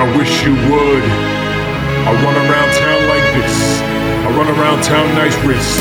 wish you would. I run around town like this. I run around town, nice wrist.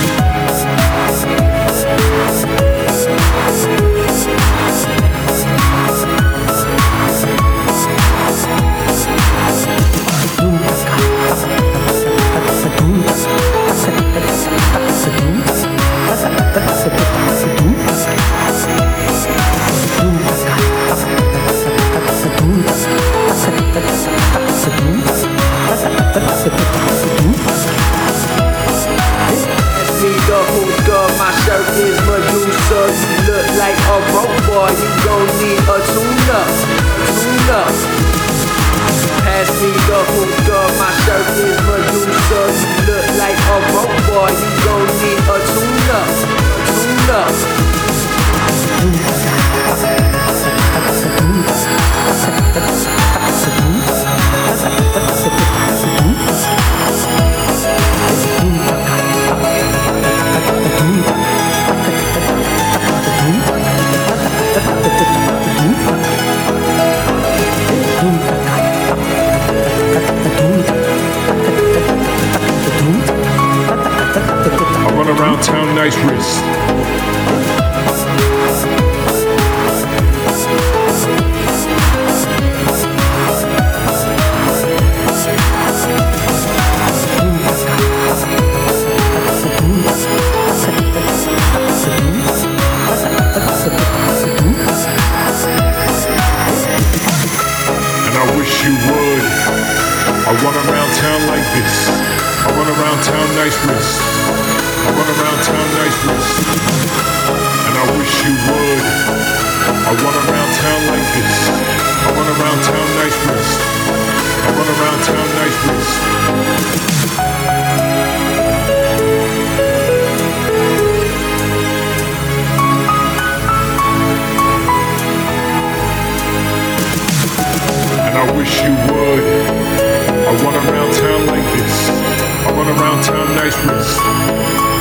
My shirt is Medusa. You look like a broke boy. You gon' need a tune-up, tune-up. Pass me the hookah. My shirt is Medusa. You look like a broke boy. You gon' need a tune-up, tune-up. I run around town, nice wrist. And I wish you would. I run around town like this. I run around town, nice wrist. I run around town, nice wrist. And I wish you would. I run around town like this. I run around town, nice wrist. I run around town, nice wrist. And I wish you would. I run around town like this. I run around town, nice wrist.